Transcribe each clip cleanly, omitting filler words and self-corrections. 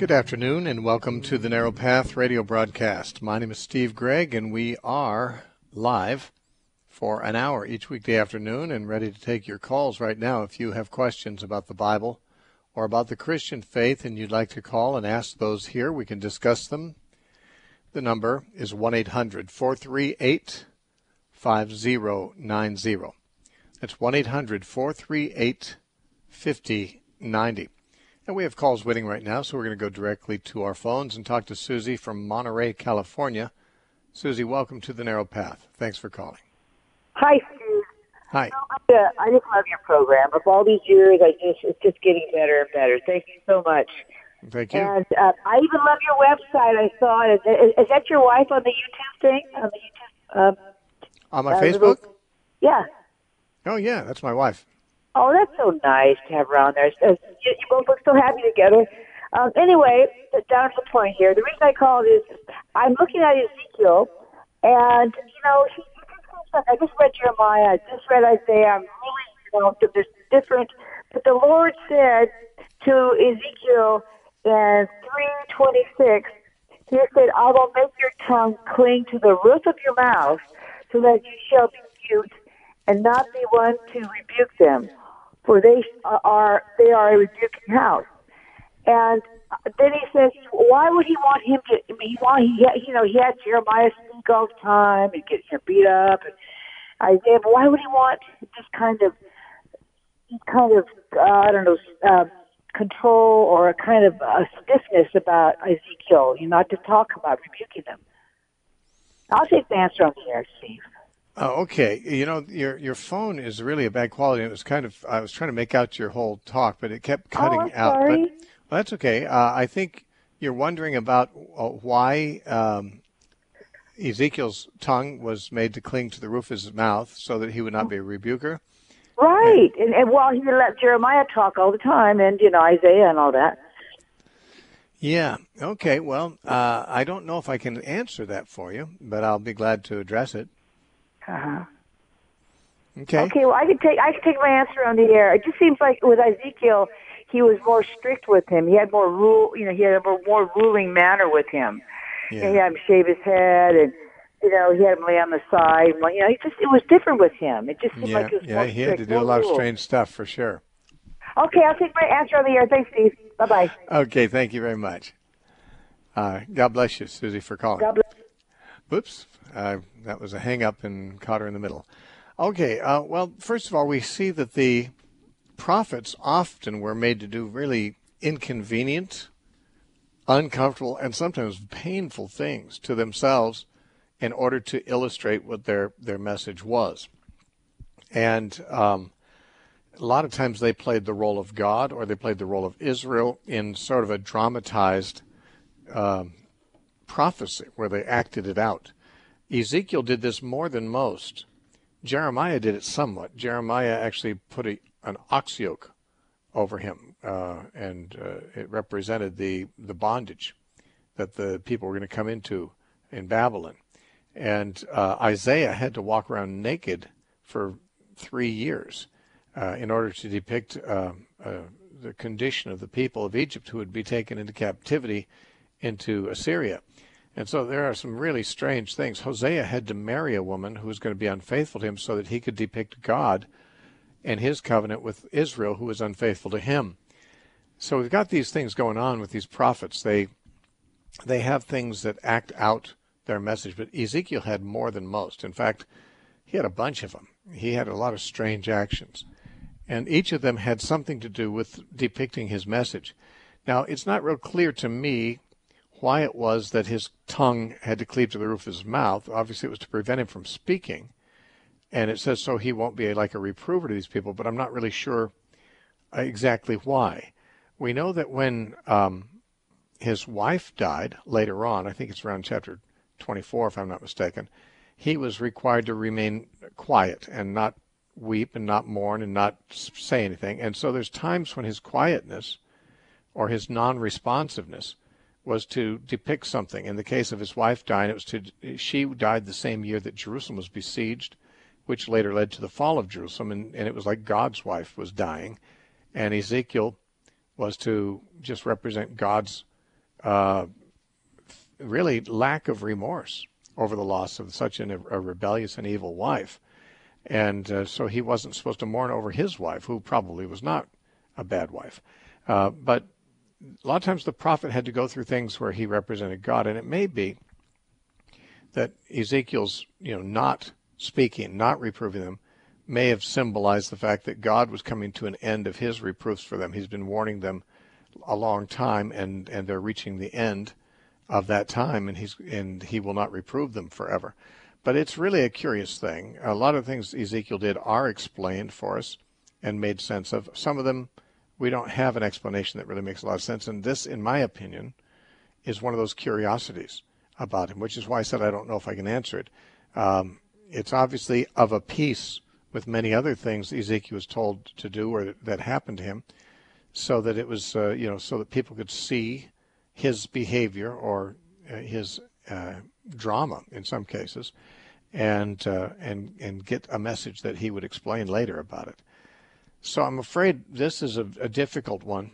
Good afternoon and welcome to the Narrow Path radio broadcast. My name is Steve Gregg and we are live for an hour each weekday afternoon and ready to take your calls right now. If you have questions about the Bible or about the Christian faith and you'd like to call and ask those here, we can discuss them. The number is 1-800-438-5090. That's 1-800-438-5090. And we have calls waiting right now, so we're going to go directly to our phones and talk to Susie from Monterey, California. Susie, welcome to the Narrow Path. Thanks for calling. Hi, Steve. Hi. I just love your program. Of all these years, it's just getting better and better. Thank you so much. Thank you. And I even love your website. I saw it. Is that your wife on the YouTube thing? On my Facebook? Yeah. Oh, yeah, that's my wife. Oh, that's so nice to have her on there. You both look so happy together. Anyway, down to the point here. The reason I called is I'm looking at Ezekiel, and, I just read Jeremiah, I just read Isaiah. I'm really, there's different. But the Lord said to Ezekiel in 3:26, He said, I will make your tongue cling to the roof of your mouth so that you shall be mute and not be one to rebuke them. For they are a rebuking house. And then he says, why would he want him to? He had Jeremiah speak all the time and get beat up, and Isaiah. But why would he want this kind of control or a kind of stiffness about Ezekiel? Not to talk about rebuking them. I'll take the answer on the air, Steve. Oh, okay. Your phone is really a bad quality. It was I was trying to make out your whole talk, but it kept cutting out. Sorry. But that's okay. I think you're wondering about why Ezekiel's tongue was made to cling to the roof of his mouth so that he would not be a rebuker. Right. And while he let Jeremiah talk all the time and, Isaiah and all that. Yeah. Okay. Well, I don't know if I can answer that for you, but I'll be glad to address it. Uh-huh. Okay. Okay, well, I can take my answer on the air. It just seems like with Ezekiel, he was more strict with him. He had more he had a more ruling manner with him. Yeah. He had him shave his head, and he had him lay on the side. It was different with him. It just seemed like it was more strict. He had to do a lot of strange stuff for sure. Okay, I'll take my answer on the air. Thanks, Steve. Bye-bye. Okay, thank you very much. God bless you, Susie, for calling. God bless. Whoops. That was a hang-up and caught her in the middle. Okay, well, first of all, we see that the prophets often were made to do really inconvenient, uncomfortable, and sometimes painful things to themselves in order to illustrate what their message was. And a lot of times they played the role of God or they played the role of Israel in sort of a dramatized prophecy where they acted it out. Ezekiel did this more than most. Jeremiah did it somewhat. Jeremiah actually put an ox yoke over him, and it represented the bondage that the people were going to come into in Babylon. And Isaiah had to walk around naked for 3 years in order to depict the condition of the people of Egypt who would be taken into captivity into Assyria. And so there are some really strange things. Hosea had to marry a woman who was going to be unfaithful to him so that he could depict God and his covenant with Israel, who was unfaithful to him. So we've got these things going on with these prophets. They have things that act out their message, but Ezekiel had more than most. In fact, he had a bunch of them. He had a lot of strange actions, and each of them had something to do with depicting his message. Now, it's not real clear to me why it was that his tongue had to cleave to the roof of his mouth. Obviously, it was to prevent him from speaking. And it says so he won't be like a reprover to these people, but I'm not really sure exactly why. We know that when his wife died later on, I think it's around chapter 24, if I'm not mistaken, he was required to remain quiet and not weep and not mourn and not say anything. And so there's times when his quietness or his non-responsiveness was to depict something. In the case of his wife dying, she died the same year that Jerusalem was besieged, which later led to the fall of Jerusalem, and it was like God's wife was dying, and Ezekiel was to just represent God's really lack of remorse over the loss of such a rebellious and evil wife. And so he wasn't supposed to mourn over his wife, who probably was not a bad wife. But a lot of times the prophet had to go through things where he represented God, and it may be that Ezekiel's, not speaking, not reproving them, may have symbolized the fact that God was coming to an end of his reproofs for them. He's been warning them a long time, and they're reaching the end of that time, and he will not reprove them forever. But it's really a curious thing. A lot of things Ezekiel did are explained for us and made sense of. Some of them, we don't have an explanation that really makes a lot of sense. And this, in my opinion, is one of those curiosities about him, which is why I said I don't know if I can answer it. It's obviously of a piece with many other things Ezekiel was told to do or that happened to him, so that it was, so that people could see his behavior or his drama in some cases, and get a message that he would explain later about it. So I'm afraid this is a difficult one.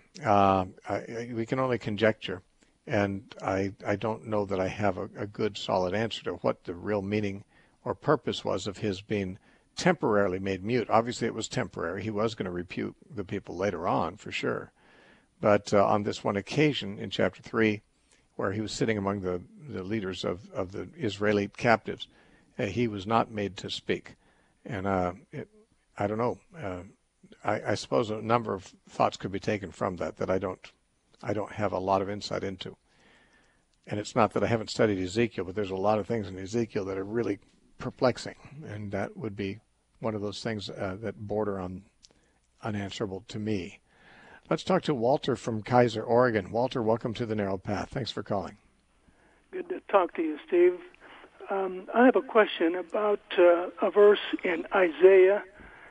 We can only conjecture, and I don't know that I have a good solid answer to what the real meaning or purpose was of his being temporarily made mute. Obviously it was temporary. He was going to rebuke the people later on for sure. But on this one occasion in chapter 3, where he was sitting among the leaders of the Israeli captives, he was not made to speak. And I don't know. I suppose a number of thoughts could be taken from that I don't have a lot of insight into. And it's not that I haven't studied Ezekiel, but there's a lot of things in Ezekiel that are really perplexing, and that would be one of those things that border on unanswerable to me. Let's talk to Walter from Kaiser, Oregon. Walter, welcome to the Narrow Path. Thanks for calling. Good to talk to you, Steve. I have a question about a verse in Isaiah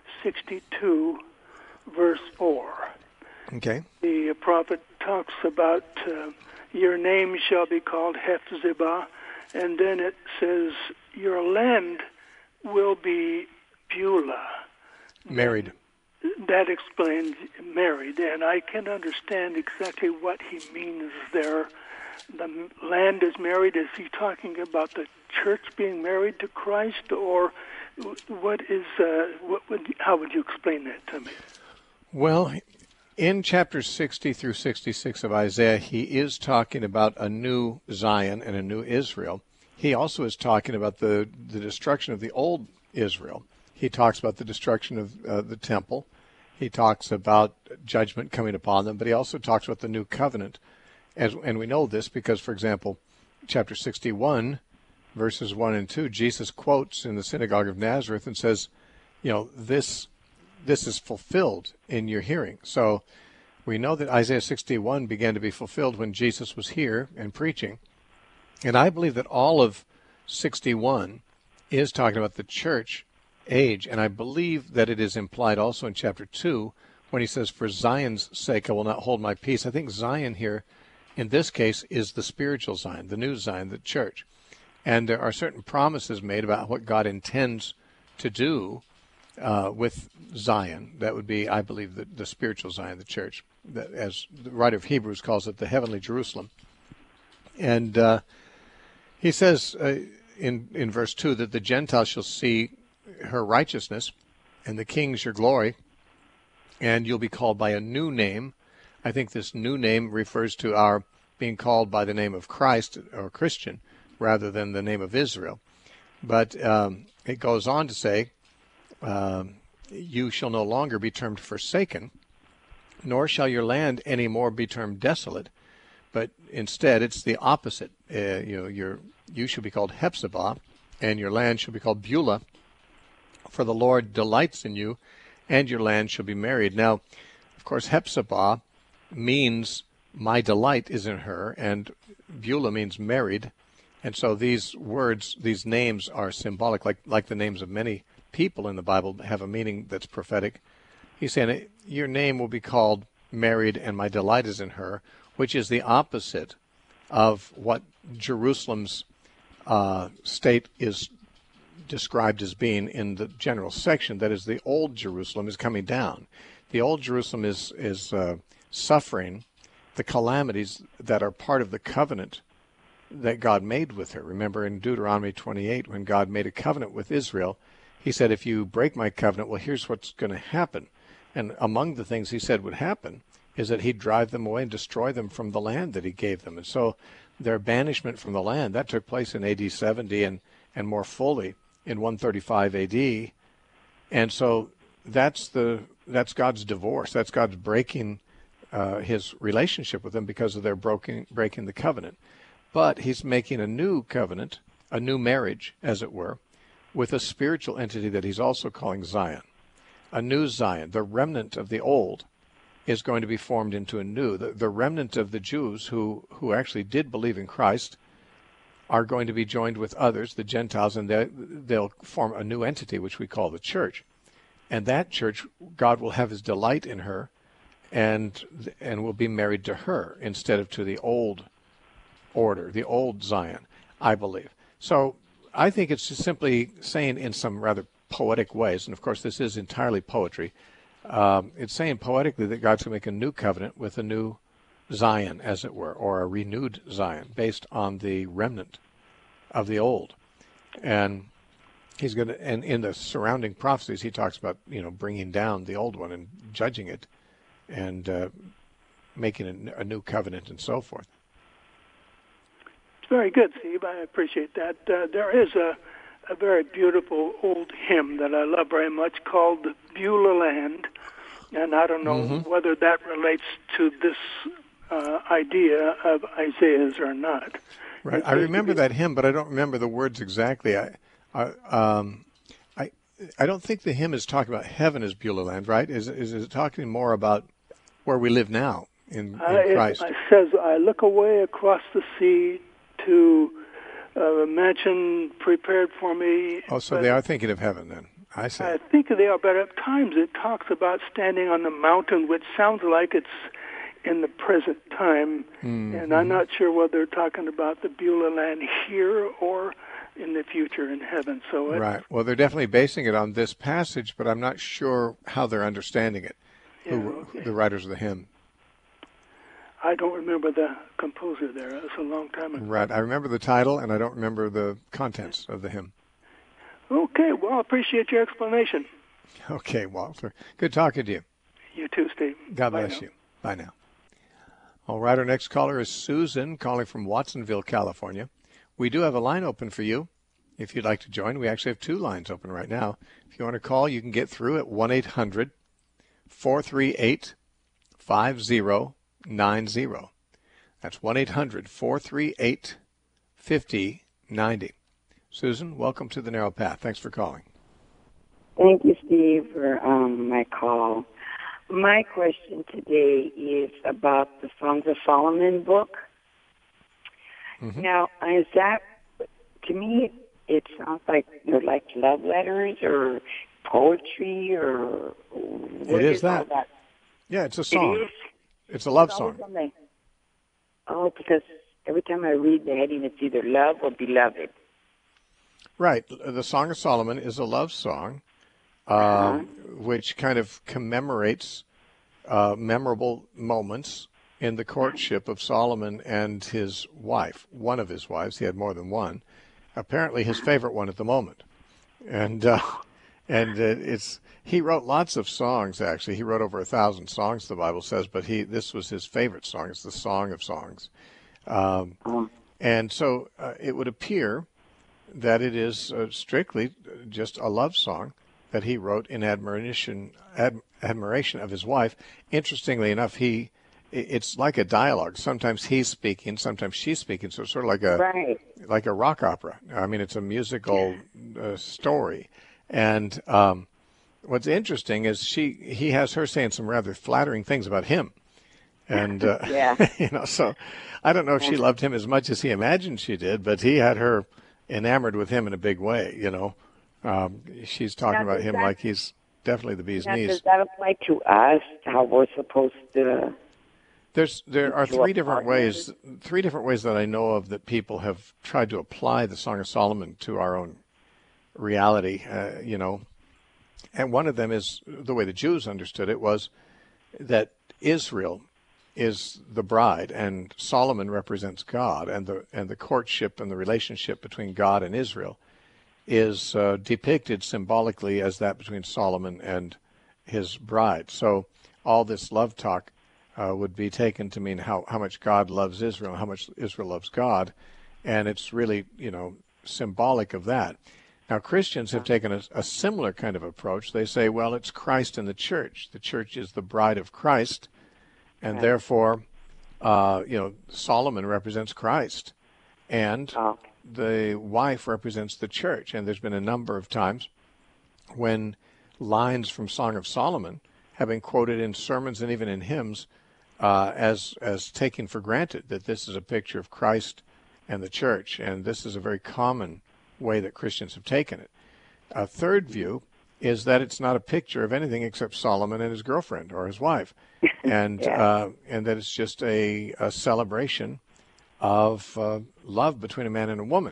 62, verse 4. Okay. The prophet talks about your name shall be called Hephzibah, and then it says your land will be Beulah. Married. That explains married, and I can understand exactly what he means there. The land is married. Is he talking about the church being married to Christ, or what is? How would you explain that to me? Well, in chapters 60 through 66 of Isaiah, he is talking about a new Zion and a new Israel. He also is talking about the destruction of the old Israel. He talks about the destruction of the temple. He talks about judgment coming upon them, but he also talks about the new covenant. And we know this because, for example, chapter 61, verses 1 and 2, Jesus quotes in the synagogue of Nazareth and says, this is fulfilled in your hearing. So we know that Isaiah 61 began to be fulfilled when Jesus was here and preaching. And I believe that all of 61 is talking about the church age. And I believe that it is implied also in chapter 2 when he says, for Zion's sake, I will not hold my peace. I think Zion here, in this case, is the spiritual Zion, the new Zion, the church. And there are certain promises made about what God intends to do with Zion. That would be, I believe, the spiritual Zion, the church, that, as the writer of Hebrews calls it, the heavenly Jerusalem. And he says in verse 2 that the Gentiles shall see her righteousness and the kings your glory, and you'll be called by a new name. I think this new name refers to our being called by the name of Christ or Christian rather than the name of Israel. But it goes on to say, you shall no longer be termed forsaken, nor shall your land any more be termed desolate, but instead it's the opposite. You shall be called Hephzibah, and your land shall be called Beulah, for the Lord delights in you, and your land shall be married. Now, of course, Hephzibah means my delight is in her, and Beulah means married. And so these words, these names are symbolic, like the names of many people in the Bible have a meaning that's prophetic. He's saying your name will be called married, and my delight is in her, which is the opposite of what Jerusalem's state is described as being in the general section. That is, the old Jerusalem is coming down. The old Jerusalem is suffering the calamities that are part of the covenant that God made with her. Remember in Deuteronomy 28, when God made a covenant with Israel, he said, if you break my covenant, well, here's what's going to happen. And among the things he said would happen is that he'd drive them away and destroy them from the land that he gave them. And so their banishment from the land, that took place in AD 70 and more fully in 135 AD. And so that's God's divorce. That's God's breaking his relationship with them because of their breaking the covenant. But he's making a new covenant, a new marriage, as it were, with a spiritual entity that he's also calling Zion. A new Zion, the remnant of the old, is going to be formed into a new. The remnant of the Jews who actually did believe in Christ are going to be joined with others, the Gentiles, and they'll form a new entity, which we call the church. And that church, God will have his delight in her and will be married to her instead of to the old order, the old Zion, I believe. So I think it's just simply saying in some rather poetic ways, and of course this is entirely poetry, it's saying poetically that God's going to make a new covenant with a new Zion, as it were, or a renewed Zion based on the remnant of the old. And he's going to, and in the surrounding prophecies, he talks about, bringing down the old one and judging it and making a new covenant and so forth. It's very good, Steve. I appreciate that. There is a very beautiful old hymn that I love very much called Beulah Land, and I don't know whether that relates to this idea of Isaiah's or not. Right. I remember that hymn, but I don't remember the words exactly. I don't think the hymn is talking about heaven as Beulah Land, right? Is it talking more about where we live now in Christ? It says, I look away across the sea to a mansion prepared for me. Oh, so they are thinking of heaven then. I see. I think they are, but at times it talks about standing on the mountain, which sounds like it's in the present time. And I'm not sure whether they're talking about the Beulah Land here or in the future in heaven. So right. Well, they're definitely basing it on this passage, but I'm not sure how they're understanding it, the writers of the hymn. I don't remember the composer there. It was a long time ago. Right. I remember the title, and I don't remember the contents of the hymn. Okay. Well, I appreciate your explanation. Okay, Walter. Good talking to you. You too, Steve. God bless you. Bye now. All right. Our next caller is Susan, calling from Watsonville, California. We do have a line open for you if you'd like to join. We actually have two lines open right now. If you want to call, you can get through at 1-800-438-5090. That's 1-800-438-5090. Susan, welcome to the Narrow Path. Thanks for calling. Thank you, Steve, for my call. My question today is about the Songs of Solomon book. Now, is that, to me, it sounds like they're like love letters or poetry or... It is that. Yeah, it's a song. It is? It's a love song. Oh, because every time I read the heading, it's either love or beloved. Right. The Song of Solomon is a love song, which kind of commemorates memorable moments in the courtship of Solomon and his wife, one of his wives. He had more than one. Apparently his favorite one at the moment. And he wrote lots of songs, actually. He wrote over 1,000 songs, the Bible says, but this was his favorite song. It's the Song of Songs. And so it would appear that it is strictly just a love song that he wrote in admiration of his wife. Interestingly enough, it's like a dialogue. Sometimes he's speaking, sometimes she's speaking. So it's sort of like a rock opera. I mean, it's a musical story. And what's interesting is he has her saying some rather flattering things about him. And so I don't know if she loved him as much as he imagined she did, but he had her enamored with him in a big way. She's talking about him like he's definitely the bee's knees. Does that apply to us? How we're supposed to? There are three different ways that I know of that people have tried to apply the Song of Solomon to our own reality. And one of them is the way the Jews understood it was that Israel is the bride, and Solomon represents God, and the courtship and the relationship between God and Israel is depicted symbolically as that between Solomon and his bride. So all this love talk would be taken to mean how much God loves Israel, how much Israel loves God, and it's really, symbolic of that. Now, Christians have taken a similar kind of approach. They say, well, it's Christ and the church. The church is the bride of Christ, and therefore, Solomon represents Christ, and the wife represents the church. And there's been a number of times when lines from Song of Solomon have been quoted in sermons and even in hymns as taken for granted that this is a picture of Christ and the church, and this is a very common way that Christians have taken it. A third view is that it's not a picture of anything except Solomon and his girlfriend or his wife, and and that it's just a celebration of love between a man and a woman,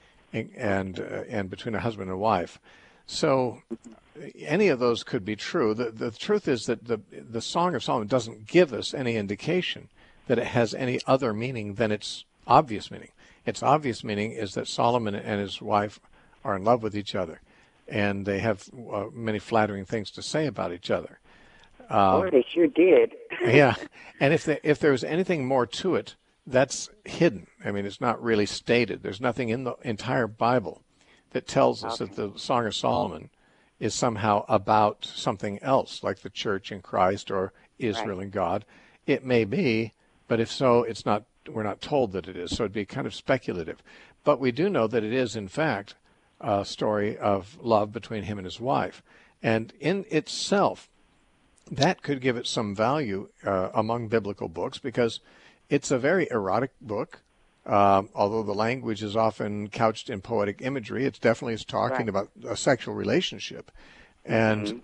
and between a husband and a wife. So any of those could be true. The truth is that the Song of Solomon doesn't give us any indication that it has any other meaning than its obvious meaning. Its obvious meaning is that Solomon and his wife are in love with each other, and they have many flattering things to say about each other. They sure did. Yeah, and if there was anything more to it, that's hidden. I mean, it's not really stated. There's nothing in the entire Bible that tells us that the Song of Solomon is somehow about something else, like the church and Christ or Israel and God. It may be, but if so, it's not. We're not told that it is, so it'd be kind of speculative. But we do know that it is, in fact, a story of love between him and his wife. And in itself, that could give it some value among biblical books, because it's a very erotic book. Although the language is often couched in poetic imagery, it definitely is talking about a sexual relationship, and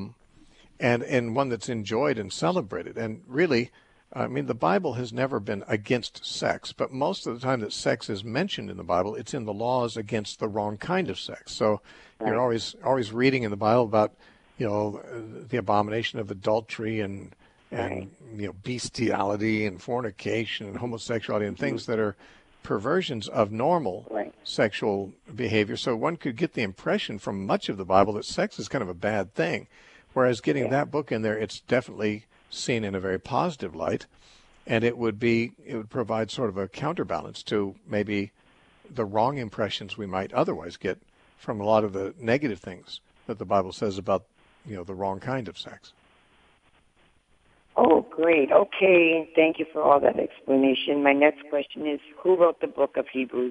one that's enjoyed and celebrated. And really, I mean, the Bible has never been against sex, but most of the time that sex is mentioned in the Bible, it's in the laws against the wrong kind of sex. So you're always reading in the Bible about, the abomination of adultery and bestiality and fornication and homosexuality and things that are perversions of normal sexual behavior. So one could get the impression from much of the Bible that sex is kind of a bad thing, whereas getting that book in there, it's definitely seen in a very positive light, and it would provide sort of a counterbalance to maybe the wrong impressions we might otherwise get from a lot of the negative things that the Bible says about the wrong kind of sex. Oh, great. Okay, thank you for all that explanation. My next question is, who wrote the book of Hebrews?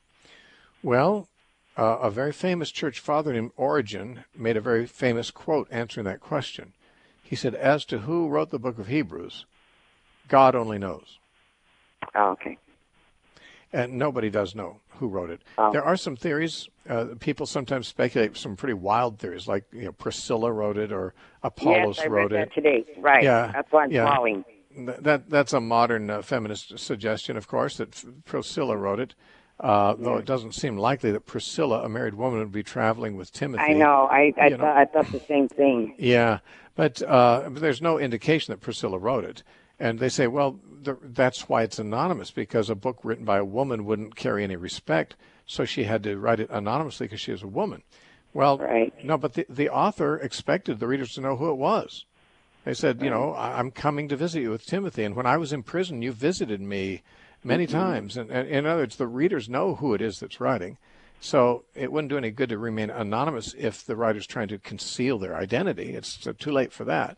Well, a very famous church father named Origen made a very famous quote answering that question. He said, as to who wrote the book of Hebrews, God only knows. Oh, okay. And nobody does know who wrote it. There are some theories. People sometimes speculate some pretty wild theories, like Priscilla wrote it or Apollos wrote it. Yes, I read that today. Right. Yeah. That's why I'm calling. That's a modern feminist suggestion, of course, that Priscilla wrote it. Though it doesn't seem likely that Priscilla, a married woman, would be traveling with Timothy. I know. I thought the same thing. Yeah, but there's no indication that Priscilla wrote it. And they say, well, that's why it's anonymous, because a book written by a woman wouldn't carry any respect, so she had to write it anonymously because she is a woman. Well, no, but the author expected the readers to know who it was. They said, I'm coming to visit you with Timothy, and when I was in prison, you visited me many times. And in other words, the readers know who it is that's writing. So it wouldn't do any good to remain anonymous if the writer's trying to conceal their identity. It's too late for that.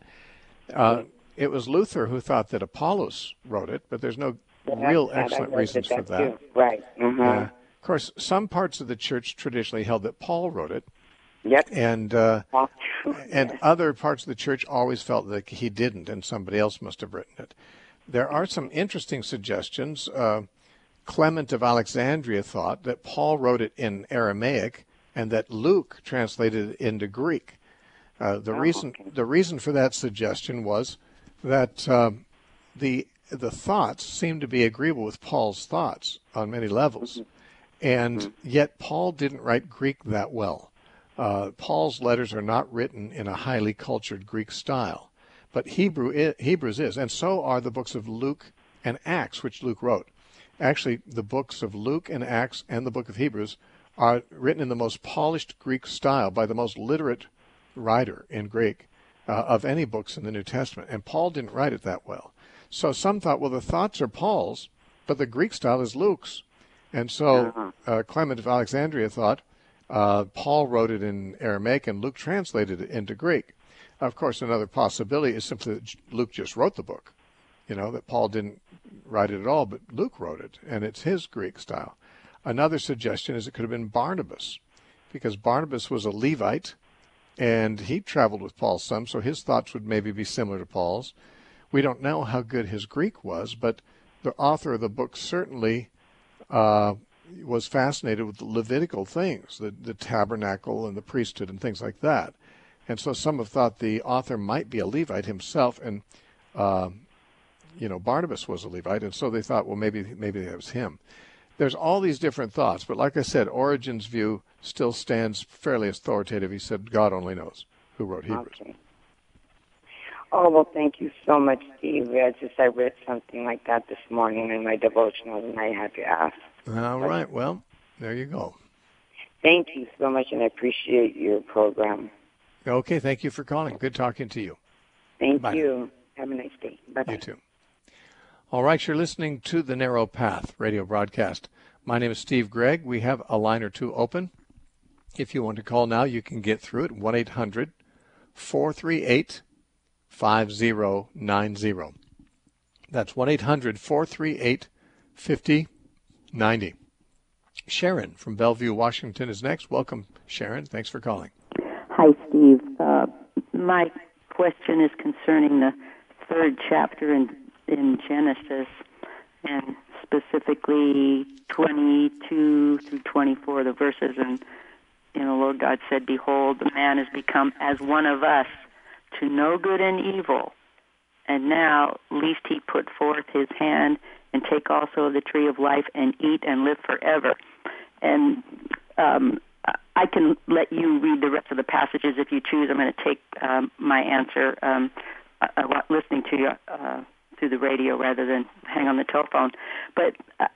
It was Luther who thought that Apollos wrote it, but there's no real excellent reasons for that. Too. Right. Mm-hmm. Of course, some parts of the church traditionally held that Paul wrote it. Yep. And other parts of the church always felt that he didn't, and somebody else must have written it. There are some interesting suggestions. Clement of Alexandria thought that Paul wrote it in Aramaic and that Luke translated it into Greek. The reason for that suggestion was that the thoughts seemed to be agreeable with Paul's thoughts on many levels, and yet Paul didn't write Greek that well. Paul's letters are not written in a highly cultured Greek style, but Hebrews is, and so are the books of Luke and Acts, which Luke wrote. Actually, the books of Luke and Acts and the book of Hebrews are written in the most polished Greek style by the most literate writer in Greek of any books in the New Testament, and Paul didn't write it that well. So some thought, well, the thoughts are Paul's, but the Greek style is Luke's. And so Clement of Alexandria thought Paul wrote it in Aramaic and Luke translated it into Greek. Of course, another possibility is simply that Luke just wrote the book, that Paul didn't write it at all, but Luke wrote it, and it's his Greek style. Another suggestion is it could have been Barnabas, because Barnabas was a Levite, and he traveled with Paul some, so his thoughts would maybe be similar to Paul's. We don't know how good his Greek was, but the author of the book certainly was fascinated with the Levitical things, the tabernacle and the priesthood and things like that. And so some have thought the author might be a Levite himself, and Barnabas was a Levite, and so they thought, well, maybe that was him. There's all these different thoughts, but like I said, Origen's view still stands fairly authoritative. He said God only knows who wrote Hebrews. Okay. Oh, well, thank you so much, Steve. I read something like that this morning in my devotional, and I had to ask. All right. Well, there you go. Thank you so much, and I appreciate your program. Okay. Thank you for calling. Good talking to you. Thank Bye you. Have a nice day. Bye-bye. You too. All right. You're listening to The Narrow Path radio broadcast. My name is Steve Gregg. We have a line or two open. If you want to call now, you can get through it. 1-800-438-5090. That's 1-800-438-5090. Sharon from Bellevue, Washington is next. Welcome, Sharon. Thanks for calling. Hi, Steve. My question is concerning the third chapter in Genesis, and specifically 22 through 24, the verses. And Lord God said, "Behold, the man has become as one of us, to know good and evil. And now, lest he put forth his hand and take also of the tree of life and eat and live forever." And I can let you read the rest of the passages if you choose. I'm going to take my answer listening to you through the radio rather than hang on the telephone. But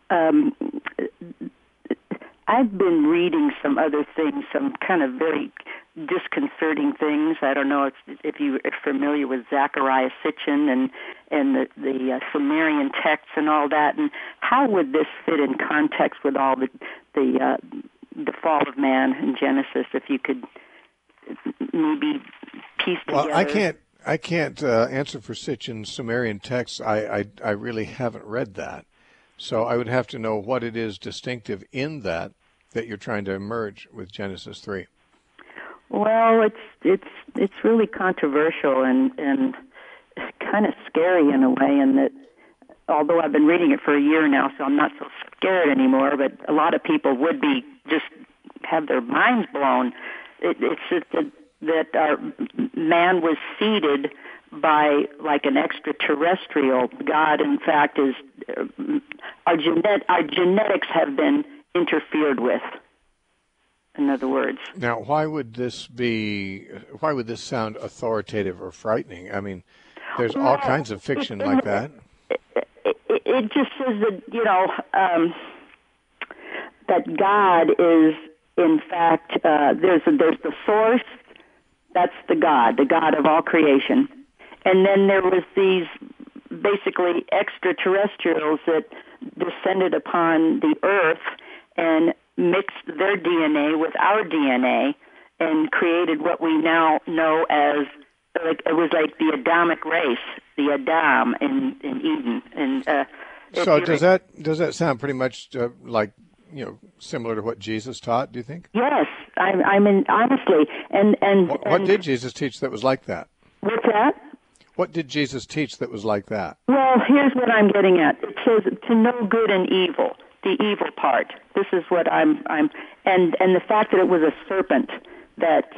I've been reading some other things, some kind of very disconcerting things. I don't know if you are familiar with Zecharia Sitchin and the Sumerian texts and all that, and how would this fit in context with all the fall of man in Genesis? If you could maybe piece together. Well, I can't answer for Sitchin's Sumerian texts. I really haven't read that. So I would have to know what it is distinctive in that you're trying to merge with Genesis 3. Well, it's really controversial and kind of scary in a way, in that although I've been reading it for a year now, so I'm not so scared anymore, but a lot of people would be just have their minds blown. It's just that our man was seeded by like an extraterrestrial. God, in fact, is our genetics have been interfered with. In other words. Now, why would this sound authoritative or frightening? I mean, there's all kinds of fiction like that. It just says that that God is, in fact, there's the source. That's the God of all creation. And then there was these basically extraterrestrials that descended upon the earth and mixed their DNA with our DNA and created what we now know as, it was like the Adamic race, the Adam in Eden. And so does that sound pretty much like similar to what Jesus taught? Do you think? Yes, I mean honestly. And what did Jesus teach that was like that? What's that? What did Jesus teach that was like that? Well, here's what I'm getting at. It says to know good and evil. The evil part. This is what I'm and the fact that it was a serpent that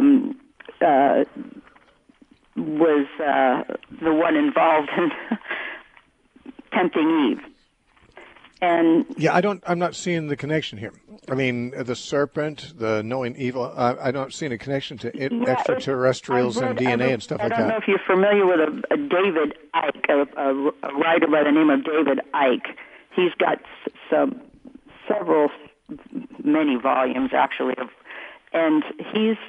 was the one involved in tempting Eve. And yeah, I'm not seeing the connection here. I mean, the serpent, the knowing evil. I don't see a connection to extraterrestrials and DNA and stuff like that. I don't know if you're familiar with a David Icke, a writer by the name of David Icke. He's got many volumes actually, and he's.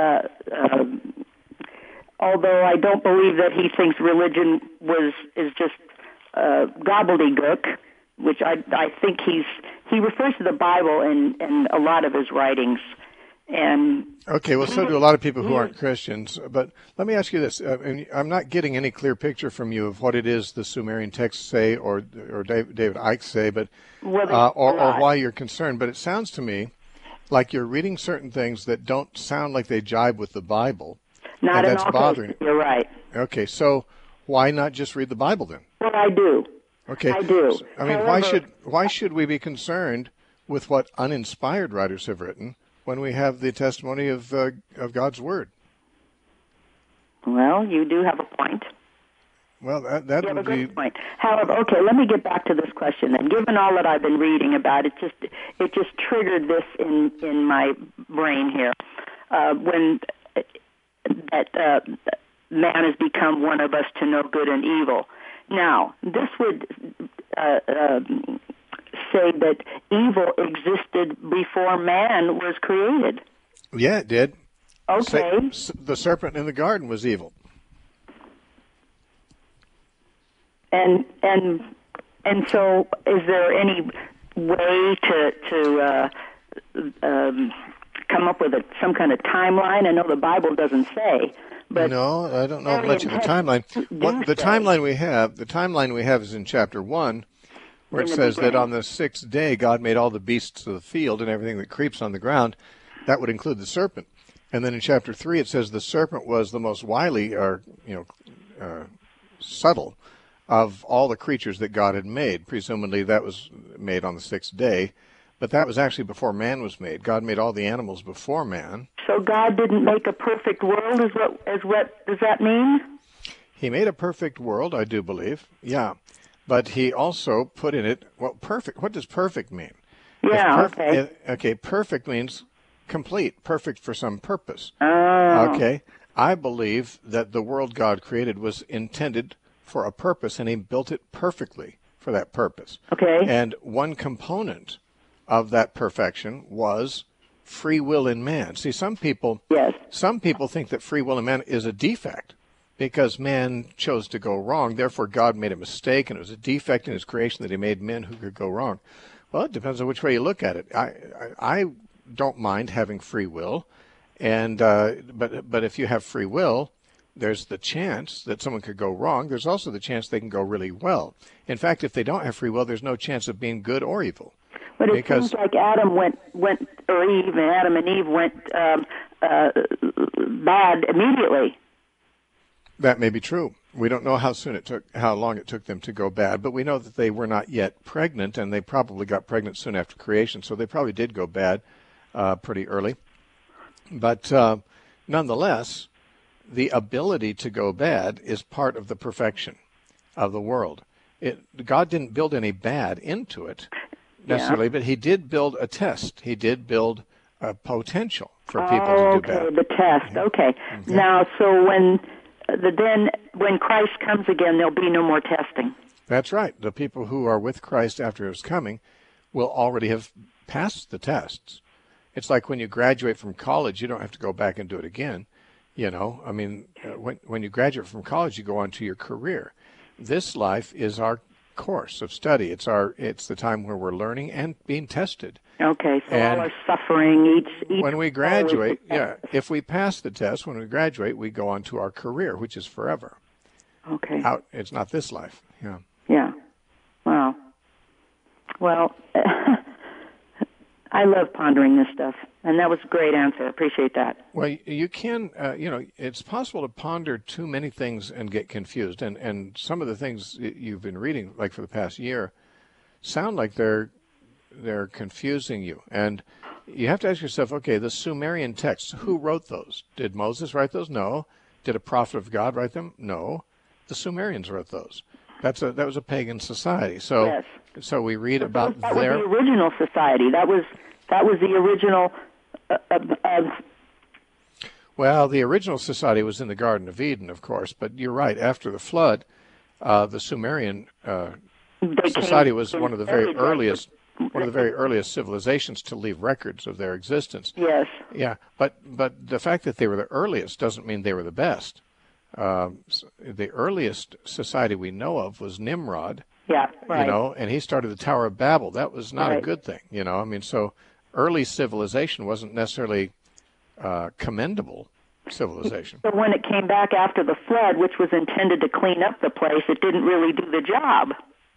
Although I don't believe that he thinks religion is just gobbledygook, which I think he refers to the Bible in a lot of his writings. And okay, well, so do a lot of people who aren't Christians. But let me ask you this: and I'm not getting any clear picture from you of what it is the Sumerian texts say, or David Icke say, but or why you're concerned. But it sounds to me like you're reading certain things that don't sound like they jibe with the Bible. Not and in that's all bothering cases, you're right. Okay, so why not just read the Bible then? Well, I do. Okay, I do. So, I mean, why should we be concerned with what uninspired writers have written when we have the testimony of God's Word? Well, you do have a point. Well, that you have would a be good point. However, okay, let me get back to this question then. Given all that I've been reading about it, just triggered this in my brain here. When that man has become one of us to know good and evil. Now, this would say that evil existed before man was created. Yeah, it did. Okay. The serpent in the garden was evil. And so, is there any way to come up with some kind of timeline? I know the Bible doesn't say, but no, I don't know much of the timeline. The timeline we have is in chapter 1, where it says that on the 6th day God made all the beasts of the field and everything that creeps on the ground. That would include the serpent. And then in chapter 3 it says the serpent was the most wily or subtle of all the creatures that God had made. Presumably that was made on the 6th day. But that was actually before man was made. God made all the animals before man. So God didn't make a perfect world, is what does that mean? He made a perfect world, I do believe. Yeah. But he also put in it, perfect. What does perfect mean? Yeah, okay, perfect means complete, perfect for some purpose. Oh. Okay. I believe that the world God created was intended for a purpose, and he built it perfectly for that purpose. Okay. And one component of that perfection was free will in man. See, some people think that free will in man is a defect because man chose to go wrong. Therefore, God made a mistake, and it was a defect in his creation that he made men who could go wrong. Well, it depends on which way you look at it. I don't mind having free will, and but if you have free will, there's the chance that someone could go wrong. There's also the chance they can go really well. In fact, if they don't have free will, there's no chance of being good or evil. But it seems like Adam and Eve went bad immediately. That may be true. We don't know how long it took them to go bad, but we know that they were not yet pregnant, and they probably got pregnant soon after creation, so they probably did go bad pretty early. But nonetheless, the ability to go bad is part of the perfection of the world. God didn't build any bad into it necessarily, but he did build a test. He did build a potential for people to do bad. Okay, the test. Okay. Now, so when Christ comes again, there'll be no more testing. That's right. The people who are with Christ after his coming will already have passed the tests. It's like when you graduate from college, you don't have to go back and do it again. You know, I mean, when you graduate from college, you go on to your career. This life is our course of study. It's the time where we're learning and being tested. Okay, so all our suffering each when we graduate, if we pass the test, when we graduate, we go on to our career, which is forever. Okay. It's not this life. Yeah. Yeah. Wow. Well, I love pondering this stuff, and that was a great answer. I appreciate that. Well, you can, it's possible to ponder too many things and get confused, and some of the things you've been reading, like for the past year, sound like they're confusing you. And you have to ask yourself, okay, the Sumerian texts, who wrote those? Did Moses write those? No. Did a prophet of God write them? No. The Sumerians wrote those. That was a pagan society. So So we read about that was the original society. That was the original. Well, the original society was in the Garden of Eden, of course. But you're right. After the flood, the Sumerian society was one of the very earliest. One of the very earliest civilizations to leave records of their existence. Yes. Yeah, but the fact that they were the earliest doesn't mean they were the best. The earliest society we know of was Nimrod. Yeah, right. You know, and he started the Tower of Babel. That was not a good thing. You know, I mean, so early civilization wasn't necessarily commendable civilization. So when it came back after the flood, which was intended to clean up the place, it didn't really do the job.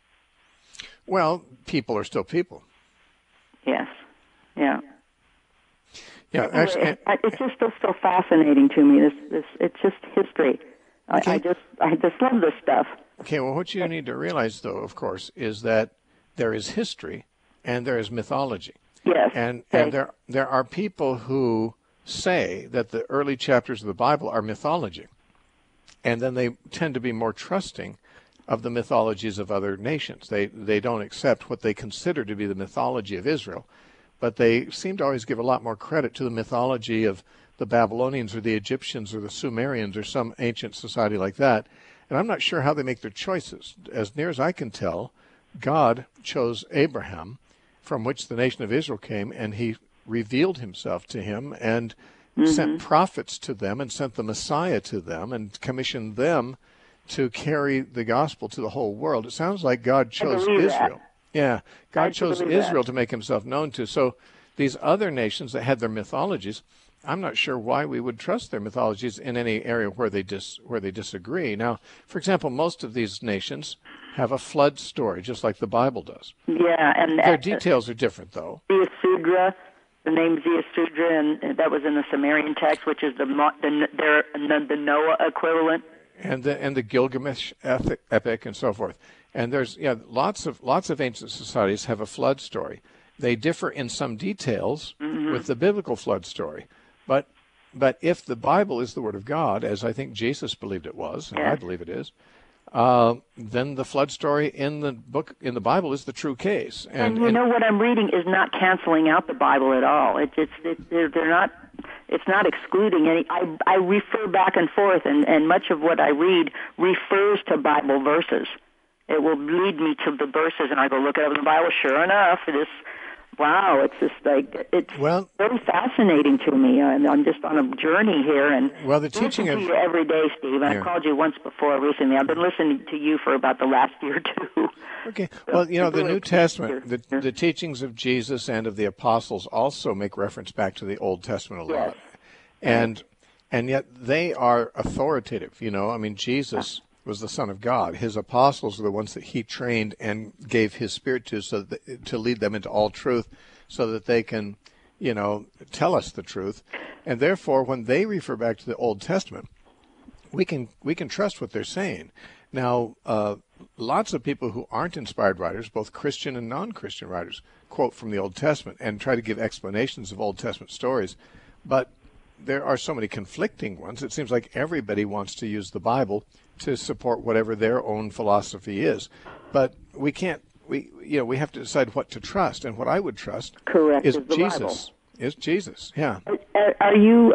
Well, people are still people. Yes. Yeah. Yeah. Anyway, it's just so fascinating to me. This it's just history. Okay. I just love this stuff. Okay. Well, what you need to realize, though, of course, is that there is history and there is mythology. Yes. And there are people who say that the early chapters of the Bible are mythology, and then they tend to be more trusting of the mythologies of other nations. They don't accept what they consider to be the mythology of Israel, but they seem to always give a lot more credit to the mythology of the Babylonians or the Egyptians or the Sumerians or some ancient society like that. And I'm not sure how they make their choices. As near as I can tell, God chose Abraham, from which the nation of Israel came, and he revealed himself to him and sent prophets to them and sent the Messiah to them and commissioned them to carry the gospel to the whole world. It sounds like God chose Israel. Yeah, God chose Israel to make himself known to. So these other nations that had their mythologies, I'm not sure why we would trust their mythologies in any area where they disagree. Now, for example, most of these nations have a flood story, just like the Bible does. Yeah, and their details are different, though. Ziusudra, the name Ziusudra, and that was in the Sumerian text, which is the Noah equivalent. And the Gilgamesh epic and so forth. And there's lots of ancient societies have a flood story. They differ in some details with the biblical flood story. But if the Bible is the Word of God, as I think Jesus believed it was, and I believe it is, then the flood story in the Bible is the true case. And you know what I'm reading is not canceling out the Bible at all. They're not. It's not excluding any. I refer back and forth, and much of what I read refers to Bible verses. It will lead me to the verses, and I go look it up in the Bible. Sure enough, wow, it's just like it's very fascinating to me. And I'm just on a journey here, and the teaching of you every day, Steve. I've called you once before recently. I've been listening to you for about the last year or two. Okay. Well, the New Testament, the teachings of Jesus and of the apostles also make reference back to the Old Testament a lot. And yet they are authoritative. I mean, Jesus was the Son of God. His apostles were the ones that he trained and gave his Spirit to, to lead them into all truth, so that they can, tell us the truth. And therefore, when they refer back to the Old Testament, we can trust what they're saying. Now, lots of people who aren't inspired writers, both Christian and non-Christian writers, quote from the Old Testament and try to give explanations of Old Testament stories. But there are so many conflicting ones. It seems like everybody wants to use the Bible to support whatever their own philosophy is. But we can't. We have to decide what to trust, and what I would trust is Jesus. Bible. Is Jesus? Yeah. Are you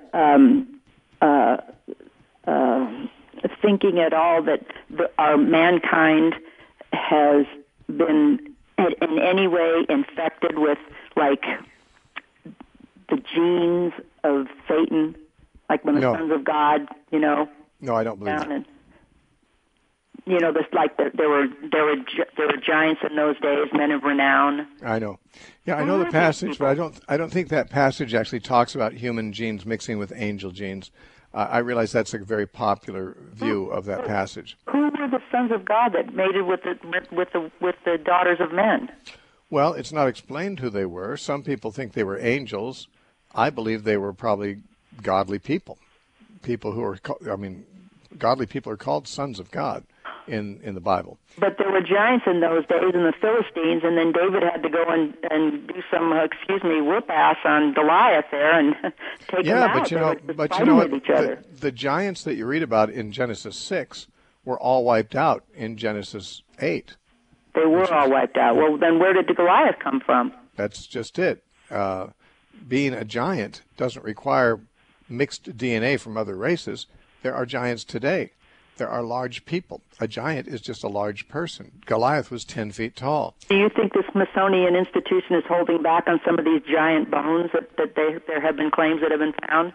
thinking at all that our mankind has been in any way infected with like the genes of Satan, like when the sons of God, No, I don't believe that. This like there were giants in those days, men of renown. I know. Yeah, I know the passage, but I don't think that passage actually talks about human genes mixing with angel genes. I realize that's a very popular view of that passage. Who were the sons of God that mated with the daughters of men? Well, it's not explained who they were. Some people think they were angels. I believe they were probably godly people. People who are, godly people are called sons of God in the Bible. But there were giants in those days in the Philistines, and then David had to go and do some, whoop ass on Goliath there and take him out. Yeah, but you know what? The giants that you read about in Genesis 6 were all wiped out in Genesis 8. They were all wiped out. Well, then where did the Goliath come from? That's just it. Being a giant doesn't require mixed DNA from other races. There are giants today. There are large people. A giant is just a large person. Goliath was 10 feet tall. Do you think the Smithsonian Institution is holding back on some of these giant bones that there have been claims that have been found?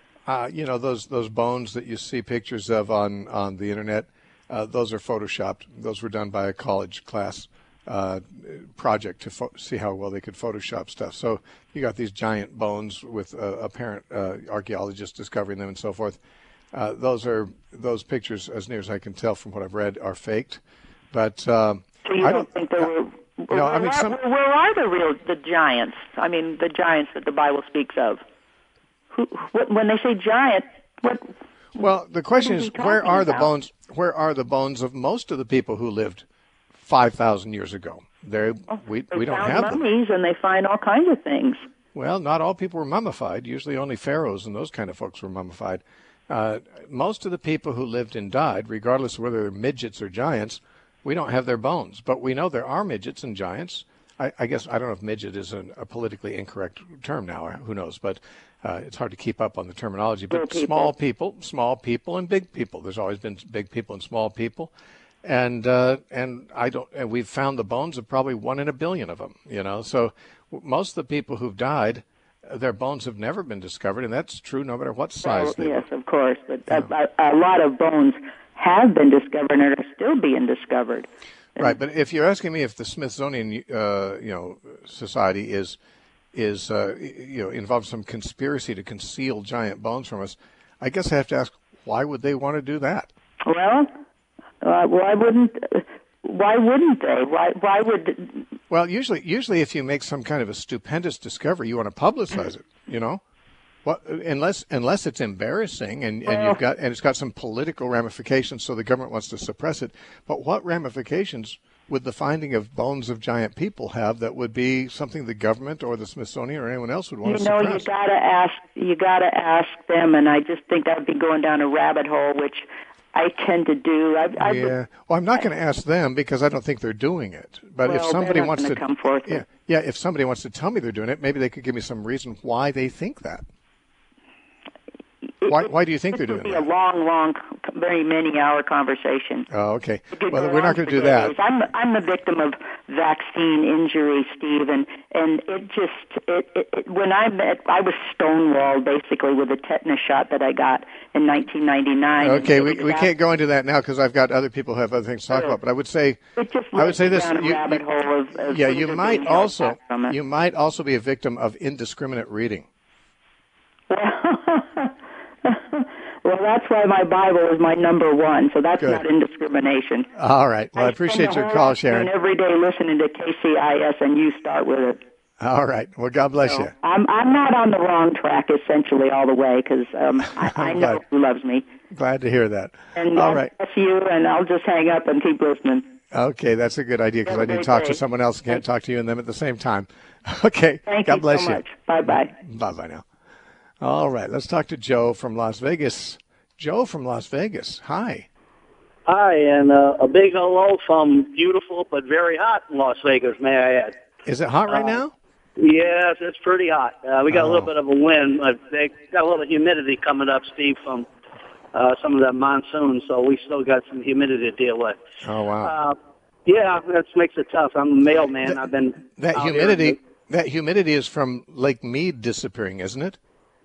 Those bones that you see pictures of on the internet, those are photoshopped. Those were done by a college class project to see how well they could Photoshop stuff. So you got these giant bones with apparent archaeologists discovering them and so forth. Those pictures, as near as I can tell from what I've read, are faked. But so you don't think there were? Where are the giants? I mean, the giants that the Bible speaks of. When they say giant, what? Well, the question is, where are the bones? Where are the bones of most of the people who lived 5,000 years ago? We don't have them. Mummies, and they find all kinds of things. Well, not all people were mummified. Usually, only pharaohs and those kind of folks were mummified. Most of the people who lived and died, regardless of whether they're midgets or giants, we don't have their bones. But we know there are midgets and giants. I guess I don't know if midget is a politically incorrect term now. Who knows? But it's hard to keep up on the terminology. But small people, and big people. There's always been big people and small people, and we've found the bones of probably 1 in a billion of them. So most of the people who've died, their bones have never been discovered, and that's true no matter what size they are. Yes, of course, but a lot of bones have been discovered and are still being discovered. Right, but if you're asking me if the Smithsonian, Society is involved in some conspiracy to conceal giant bones from us, I guess I have to ask, why would they want to do that? Well, why wouldn't they? Why would? Well, usually, if you make some kind of a stupendous discovery, you want to publicize it. Well, unless it's embarrassing and it's got some political ramifications, so the government wants to suppress it. But what ramifications would the finding of bones of giant people have that would be something the government or the Smithsonian or anyone else would want to suppress? You gotta ask them, and I just think that would be going down a rabbit hole, which I tend to do. Well, I'm not going to ask them because I don't think they're doing it. But if somebody wants to come forth, if somebody wants to tell me they're doing it, maybe they could give me some reason why they think that. Why do you think they're doing that? It would be a long, very many-hour conversation. Oh, okay. Well, we're not going to do that. I'm the victim of vaccine injury, Steve, and it just when I was stonewalled basically with a tetanus shot that I got in 1999. Okay, we can't go into that now because I've got other people who have other things to talk about. But I would say this: you might also be a victim of indiscriminate reading. Well, that's why my Bible is my number one, so that's not indiscrimination. All right. Well, I appreciate your call, Sharon. Every day listening to KCIS, and you start with it. All right. Well, God bless you. I'm not on the wrong track, essentially, all the way, because I know who loves me. Glad to hear that. And all right. Bless you, and I'll just hang up and keep listening. Okay, that's a good idea, because I need to talk to someone else and can't talk to you and them at the same time. Okay. God bless you. Thank you so much. Bye-bye. Bye-bye now. All right, let's talk to Joe from Las Vegas. Joe from Las Vegas. Hi. Hi, and a big hello from beautiful but very hot Las Vegas, may I add. Is it hot right now? Yes, it's pretty hot. We got a little bit of a wind. They got a little humidity coming up, Steve, from some of that monsoon, so we still got some humidity to deal with. Oh, wow. Yeah, that makes it tough. I'm a mailman. I've been that humidity is from Lake Mead disappearing, isn't it?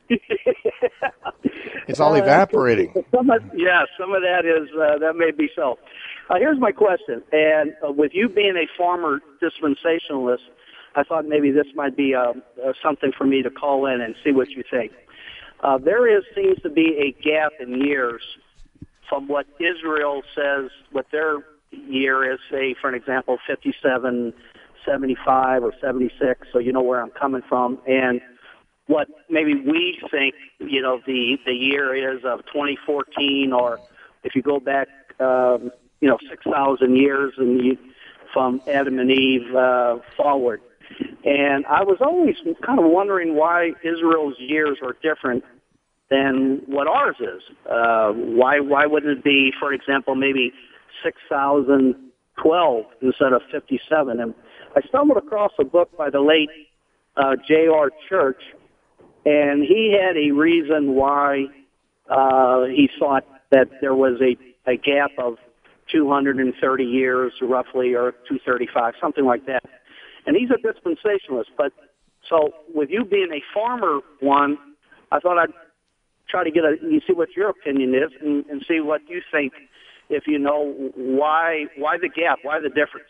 It's all evaporating. Some of that is that may be so. Here's my question, and with you being a former dispensationalist, I thought maybe this might be something for me to call in and see what you think. Seems to be a gap in years from what Israel says, what their year is, say, for an example, 57, 75, or 76, so you know where I'm coming from, and what maybe we think, the year is of 2014, or if you go back, 6,000 years from Adam and Eve forward. And I was always kind of wondering why Israel's years are different than what ours is. Why wouldn't it be, for example, maybe 6,000 12 instead of 57. And I stumbled across a book by the late J.R. Church, and he had a reason why he thought that there was a gap of 230 years roughly, or 235, something like that. And he's a dispensationalist. But so with you being a farmer one, I thought I'd try to you see what your opinion is and see what you think, if you know why the gap, why the difference.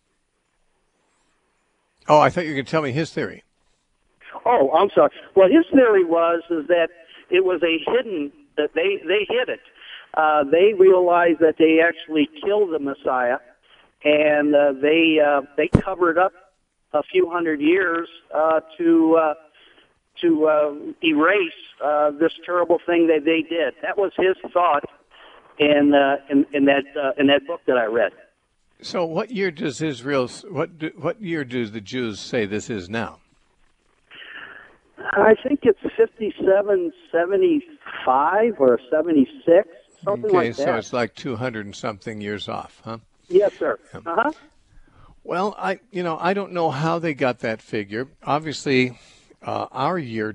Oh, I thought you were going to tell me his theory. Oh, I'm sorry. Well, his theory is that it was that they hid it. They realized that they actually killed the Messiah, and they covered up a few hundred years to erase this terrible thing that they did. That was his thought in that book that I read. So, what year does what year do the Jews say this is now? I think it's 57, 75, or 76, something like that. Okay, so it's like 200 and something years off, huh? Yes, sir. Yeah. Uh-huh. Well, I don't know how they got that figure. Obviously, our year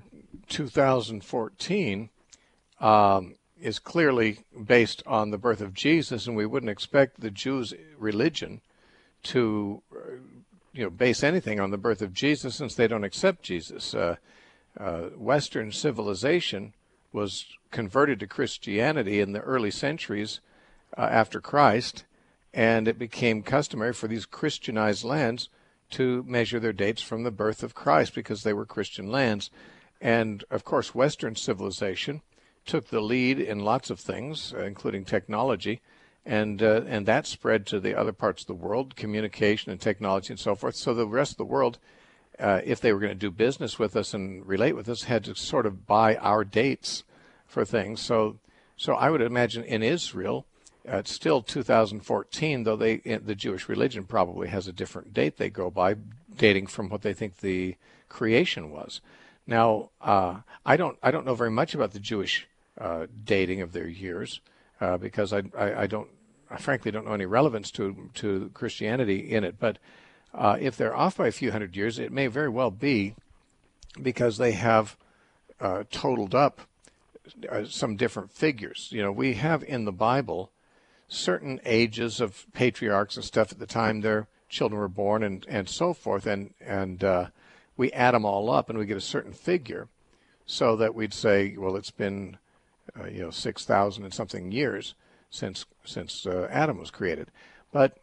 2014 is clearly based on the birth of Jesus, and we wouldn't expect the Jews' religion to base anything on the birth of Jesus, since they don't accept Jesus. Western civilization was converted to Christianity in the early centuries after Christ, and it became customary for these Christianized lands to measure their dates from the birth of Christ, because they were Christian lands. And, of course, Western civilization took the lead in lots of things, including technology, and that spread to the other parts of the world, communication and technology and so forth. So the rest of the world, if they were going to do business with us and relate with us, had to sort of buy our dates for things. So I would imagine in Israel, it's still 2014, though the Jewish religion probably has a different date they go by, dating from what they think the creation was. Now, I don't know very much about the Jewish dating of their years, because I frankly don't know any relevance to Christianity in it. But if they're off by a few hundred years, it may very well be because they have totaled up some different figures. We have in the Bible certain ages of patriarchs and stuff at the time their children were born, and so forth, and we add them all up and we get a certain figure, so that we'd say, well, it's been 6,000 and something years since Adam was created. But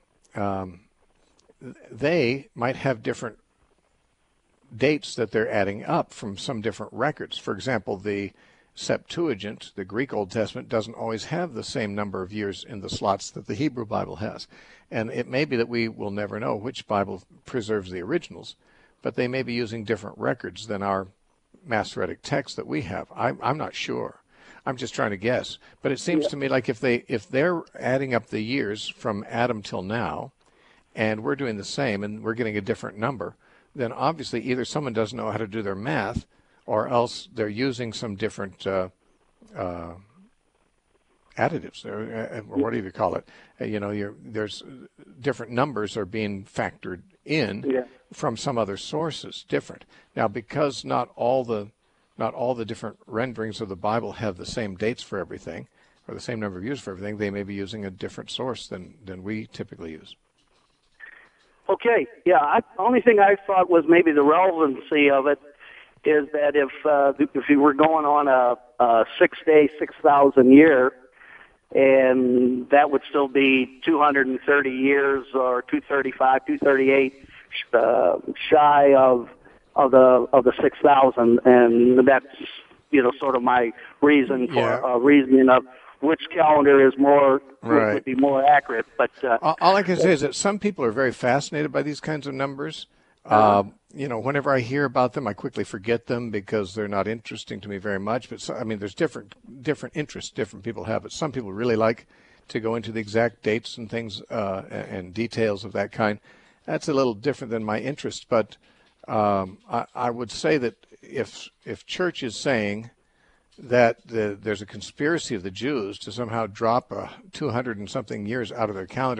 they might have different dates that they're adding up from some different records. For example, the Septuagint, the Greek Old Testament, doesn't always have the same number of years in the slots that the Hebrew Bible has. And it may be that we will never know which Bible preserves the originals, but they may be using different records than our Masoretic text that we have. I'm not sure. I'm just trying to guess. But it seems to me like if they're adding up the years from Adam till now, and we're doing the same, and we're getting a different number, then obviously either someone doesn't know how to do their math, or else they're using some different additives, or what do you call it? There's different numbers are being factored in from some other sources, different. Now, because not all the different renderings of the Bible have the same dates for everything, or the same number of years for everything, they may be using a different source than we typically use. Okay, the only thing I thought was maybe the relevancy of it is that if you were going on a 6-day, 6,000 year, and that would still be 230 years or 235, 238 shy of the 6,000, and that's sort of my reason for reasoning of which calendar is would be more accurate. But all I can say is that some people are very fascinated by these kinds of numbers. Whenever I hear about them, I quickly forget them because they're not interesting to me very much. But there's different interests different people have. But some people really like to go into the exact dates and things and details of that kind. That's a little different than my interest. But I would say that if church is saying that there's a conspiracy of the Jews to somehow drop 200 and something years out of their calendar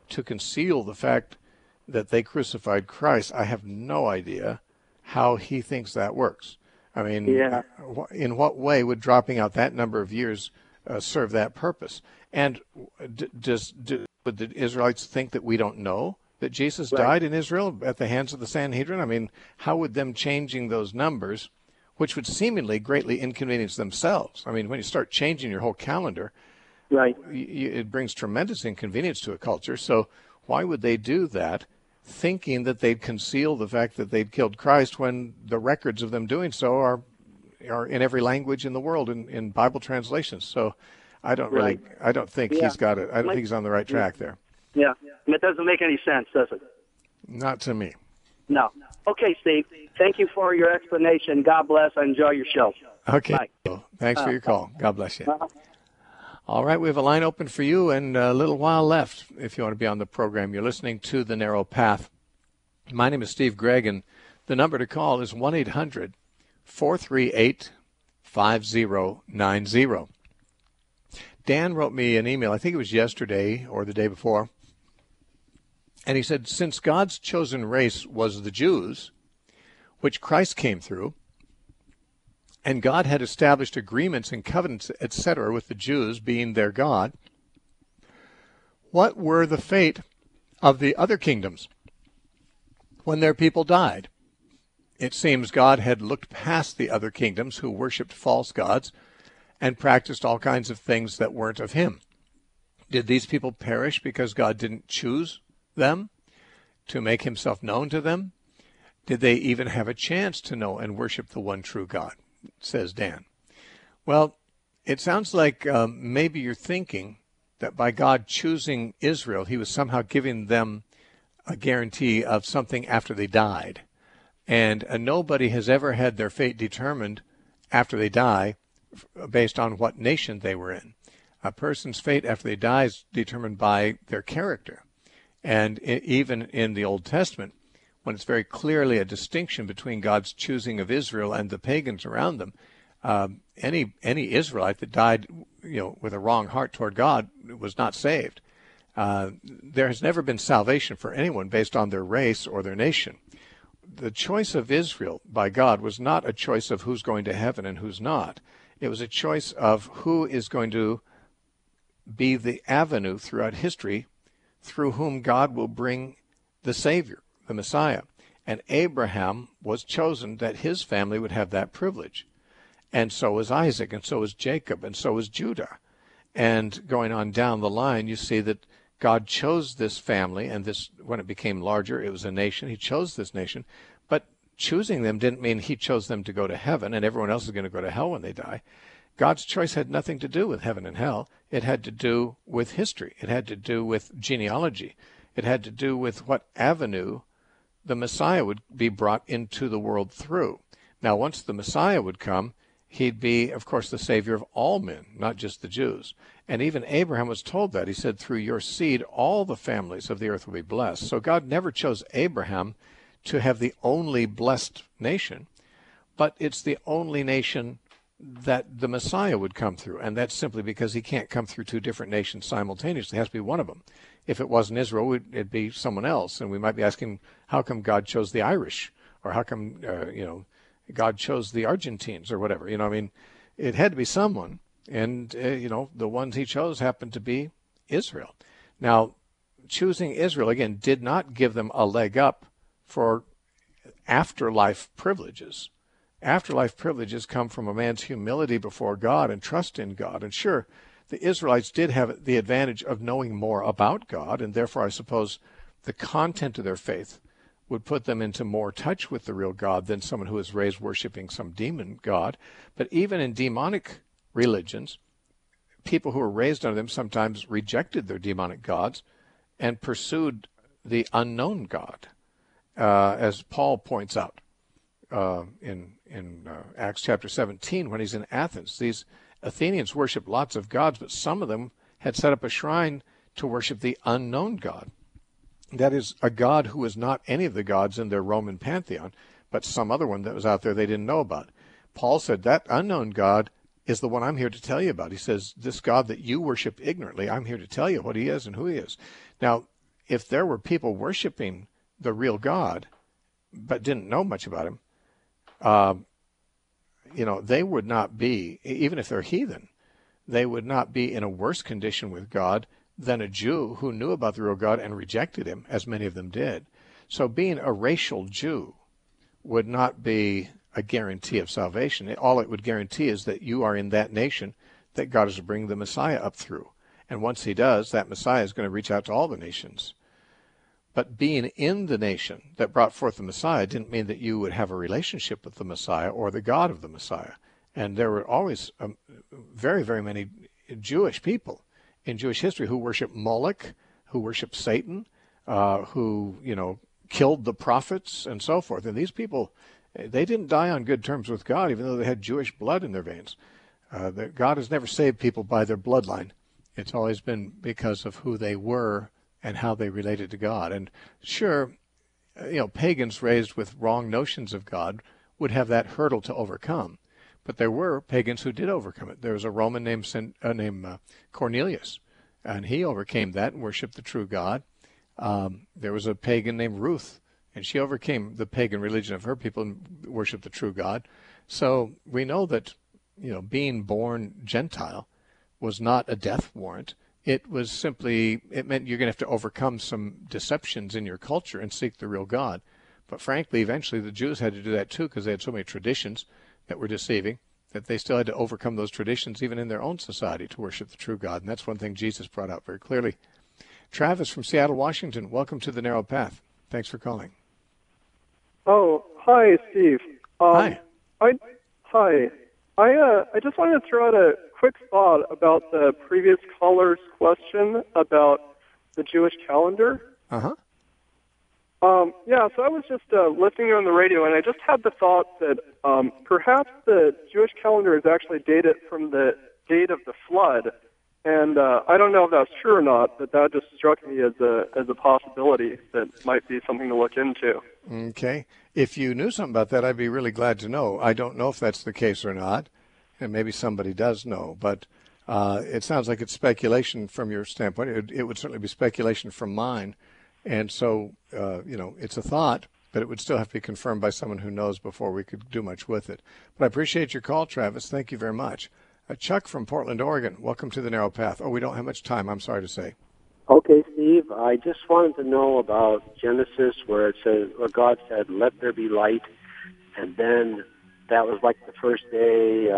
to conceal the fact that they crucified Christ, I have no idea how he thinks that works. I mean, in what way would dropping out that number of years serve that purpose? And would the Israelites think that we don't know that Jesus died in Israel at the hands of the Sanhedrin? I mean, how would them changing those numbers, which would seemingly greatly inconvenience themselves? I mean, when you start changing your whole calendar, it brings tremendous inconvenience to a culture. So why would they do that, thinking that they'd conceal the fact that they'd killed Christ when the records of them doing so are in every language in the world in Bible translations? So I don't think he's got it. I don't think he's on the right track there. Yeah, it doesn't make any sense, does it? Not to me. No. Okay, Steve. Thank you for your explanation. God bless. I enjoy your show. Okay. Bye. Thanks for your call. God bless you. All right, we have a line open for you and a little while left if you want to be on the program. You're listening to The Narrow Path. My name is Steve Gregg, and the number to call is 1-800-438-5090. Dan wrote me an email, I think it was yesterday or the day before, and he said, since God's chosen race was the Jews, which Christ came through, and God had established agreements and covenants, etc., with the Jews being their God, what were the fate of the other kingdoms when their people died? It seems God had looked past the other kingdoms who worshipped false gods and practiced all kinds of things that weren't of him. Did these people perish because God didn't choose them to make himself known to them? Did they even have a chance to know and worship the one true God? Says Dan. Well, it sounds like maybe you're thinking that by God choosing Israel, he was somehow giving them a guarantee of something after they died. And nobody has ever had their fate determined after they die based on what nation they were in. A person's fate after they die is determined by their character. And even in the Old Testament, when it's very clearly a distinction between God's choosing of Israel and the pagans around them, any Israelite that died, with a wrong heart toward God was not saved. There has never been salvation for anyone based on their race or their nation. The choice of Israel by God was not a choice of who's going to heaven and who's not. It was a choice of who is going to be the avenue throughout history through whom God will bring the Savior, the Messiah. And Abraham was chosen that his family would have that privilege. And so was Isaac, and so was Jacob, and so was Judah. And going on down the line, you see that God chose this family, and this, when it became larger, it was a nation. He chose this nation. But choosing them didn't mean he chose them to go to heaven, and everyone else is going to go to hell when they die. God's choice had nothing to do with heaven and hell. It had to do with history. It had to do with genealogy. It had to do with what avenue the Messiah would be brought into the world through. Now, once the Messiah would come, he'd be, of course, the Savior of all men, not just the Jews. And even Abraham was told that. He said, through your seed, all the families of the earth will be blessed. So God never chose Abraham to have the only blessed nation, but it's the only nation that the Messiah would come through. And that's simply because he can't come through two different nations simultaneously. It has to be one of them. If it wasn't Israel, it'd be someone else. And we might be asking, how come God chose the Irish? Or how come, God chose the Argentines or whatever? It had to be someone. And, the ones he chose happened to be Israel. Now, choosing Israel, again, did not give them a leg up for afterlife privileges. Afterlife privileges come from a man's humility before God and trust in God. And sure, the Israelites did have the advantage of knowing more about God, and therefore I suppose the content of their faith would put them into more touch with the real God than someone who is raised worshiping some demon god. But even in demonic religions, people who were raised under them sometimes rejected their demonic gods and pursued the unknown God, as Paul points out in Acts chapter 17 when he's in Athens. These Athenians worshiped lots of gods, but some of them had set up a shrine to worship the unknown God. That is, a God who was not any of the gods in their Roman pantheon, but some other one that was out there they didn't know about. Paul said, that unknown God is the one I'm here to tell you about. He says, this God that you worship ignorantly, I'm here to tell you what he is and who he is. Now, if there were people worshiping the real God but didn't know much about him, they would not be, even if they're heathen, they would not be in a worse condition with God than a Jew who knew about the real God and rejected him, as many of them did. So being a racial Jew would not be a guarantee of salvation. All it would guarantee is that you are in that nation that God is to bring the Messiah up through. And once he does, that Messiah is going to reach out to all the nations. But being in the nation that brought forth the Messiah didn't mean that you would have a relationship with the Messiah or the God of the Messiah. And there were always very, very many Jewish people in Jewish history who worship Moloch, who worship Satan, who, killed the prophets and so forth. And these people, they didn't die on good terms with God, even though they had Jewish blood in their veins. God has never saved people by their bloodline. It's always been because of who they were and how they related to God. And sure, pagans raised with wrong notions of God would have that hurdle to overcome. But there were pagans who did overcome it. There was a Roman named Cornelius, and he overcame that and worshiped the true God. There was a pagan named Ruth, and she overcame the pagan religion of her people and worshiped the true God. So we know that, being born Gentile was not a death warrant. It meant you're going to have to overcome some deceptions in your culture and seek the real God. But frankly, eventually the Jews had to do that too, because they had so many traditions that were deceiving, that they still had to overcome those traditions even in their own society to worship the true God. And that's one thing Jesus brought out very clearly. Travis from Seattle, Washington, welcome to The Narrow Path. Thanks for calling. Oh, hi, Steve. Hi. Hi. I just wanted to throw out a quick thought about the previous caller's question about the Jewish calendar. Uh-huh. So I was just listening on the radio, and I just had the thought that perhaps the Jewish calendar is actually dated from the date of the flood. And I don't know if that's true or not, but that just struck me as a possibility that might be something to look into. Okay. If you knew something about that, I'd be really glad to know. I don't know if that's the case or not, and maybe somebody does know, but it sounds like it's speculation from your standpoint. It would certainly be speculation from mine. And so, it's a thought, but it would still have to be confirmed by someone who knows before we could do much with it. But I appreciate your call, Travis. Thank you very much. Chuck from Portland, Oregon, welcome to The Narrow Path. Oh, we don't have much time, I'm sorry to say. Okay, Steve, I just wanted to know about Genesis, where God said, "Let there be light," and then that was like the first day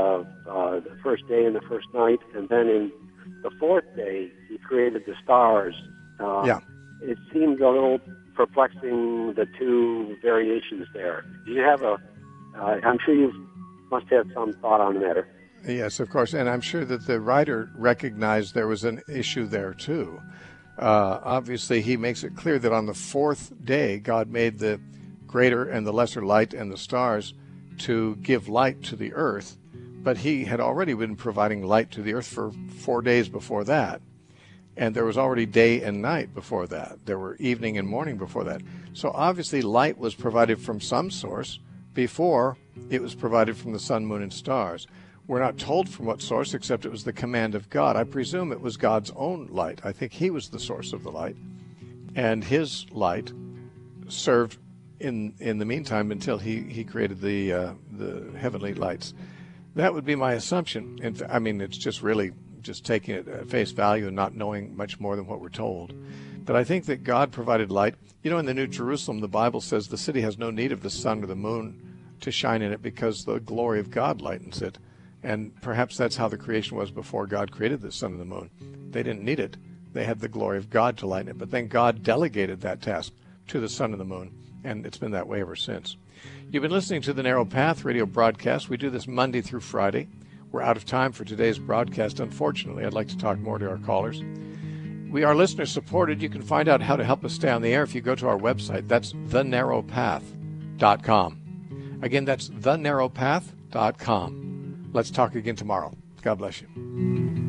and the first night, and then in the fourth day, he created the stars. It seems a little perplexing, the two variations there. Do you have I'm sure you must have some thought on the matter. Yes, of course, and I'm sure that the writer recognized there was an issue there too. Obviously, he makes it clear that on the fourth day, God made the greater and the lesser light and the stars to give light to the earth, but he had already been providing light to the earth for 4 days before that. And there was already day and night before that. There were evening and morning before that. So obviously light was provided from some source before it was provided from the sun, moon, and stars. We're not told from what source, except it was the command of God. I presume it was God's own light. I think he was the source of the light. And his light served in the meantime until he created the heavenly lights. That would be my assumption. It's just really just taking it at face value and not knowing much more than what we're told. But I think that God provided light. In the New Jerusalem, the Bible says the city has no need of the sun or the moon to shine in it because the glory of God lightens it. And perhaps that's how the creation was before God created the sun and the moon. They didn't need it. They had the glory of God to lighten it. But then God delegated that task to the sun and the moon, and it's been that way ever since. You've been listening to the Narrow Path radio broadcast. We do this Monday through Friday. We're out of time for today's broadcast, unfortunately. I'd like to talk more to our callers. We are listener-supported. You can find out how to help us stay on the air if you go to our website. That's thenarrowpath.com. Again, that's thenarrowpath.com. Let's talk again tomorrow. God bless you.